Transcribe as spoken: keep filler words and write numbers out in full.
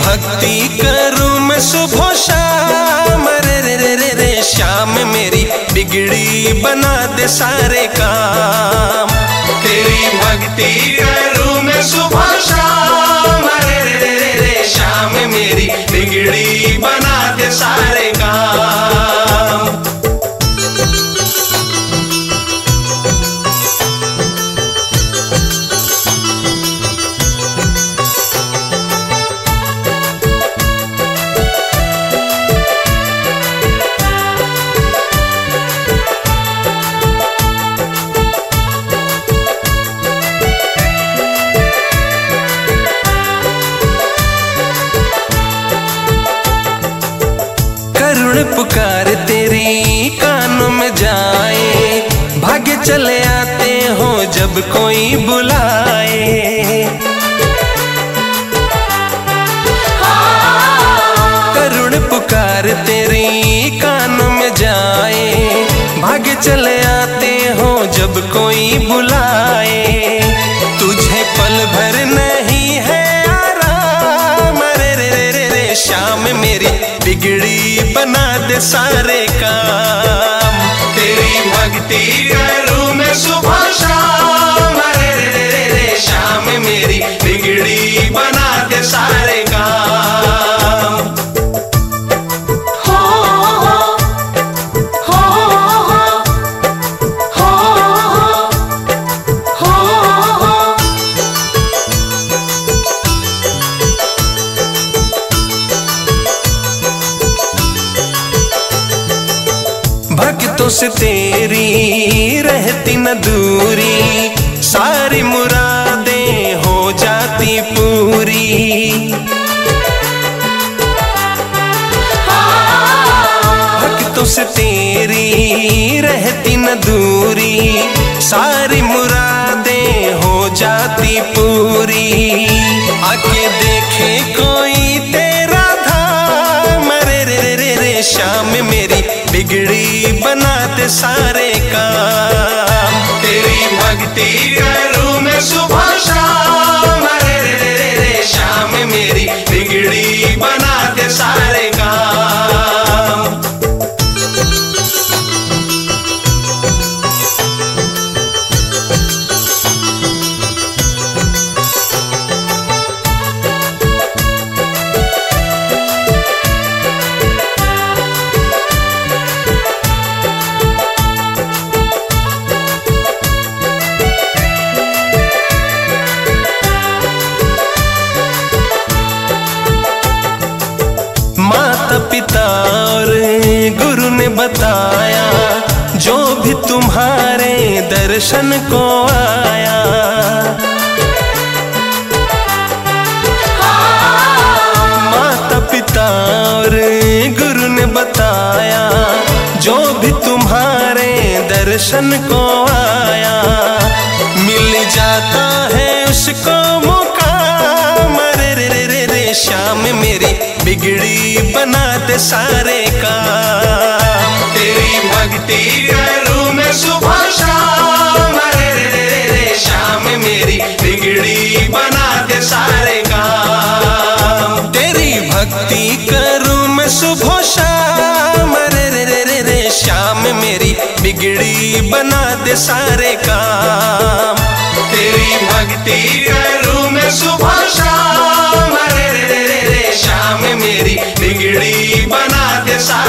भक्ति करूं मैं सुबह शाम, रे रे रे रे रे श्याम मेरी बिगड़ी बना दे सारे काम। तेरी भक्ति करूं मैं सुबह शाम, रे रे रे रे रे श्याम मेरी बिगड़ी बना दे सारे काम। करुण पुकार तेरी कानों में जाए, भाग्य चले आते हो जब कोई बुलाए। करुण पुकार तेरी कानों में जाए, भाग्य चले आते हो जब कोई बुलाए। तुझे पल भर नहीं है आराम, रे रे रे रे रे श्याम मेरी बिगड़ी बना दे सारे काम। तेरी भक्ति करूं मैं सुबह शाम, रे रे रे रे रे श्याम मेरी बिगड़ी बना दे सारे काम। हो हो हो हो हो हो। भक्तों से तेरी रहती न दूरी, सारी मुरादें हो जाती पूरी। भक्तों से तेरी रहती न दूरी, सारी मुरादें हो जाती पूरी। आके देखे कोई तेरा धाम, रे रे रे रे रे श्याम मेरी बिगड़ी बना दे सारे काम। तेरी भक्ति करूं मैं सुबह शाम, रे रे रे रे रे श्याम मेरी बिगड़ी बना दे सारे काम। माता पिता और गुरु ने बताया, जो भी तुम्हारे दर्शन को आया। माता पिता और गुरु ने बताया, जो भी तुम्हारे दर्शन को आया। मिल जाता है उसको मुकाम, रे रे रे रे रे श्याम मेरी बिगड़ी बना दे सारे काम। तेरी भक्ति करूं मैं सुबह शाम, रे रे रे रे रे श्याम मेरी बिगड़ी बना दे सारे काम। तेरी भक्ति करूं मैं सुबह शाम, रे रे रे रे रे श्याम मेरी बिगड़ी बना दे सारे काम। तेरी भक्ति करूं मैं सुबह शाम, रे रे रे रे श्याम मेरी बिगड़ी बना दे सारे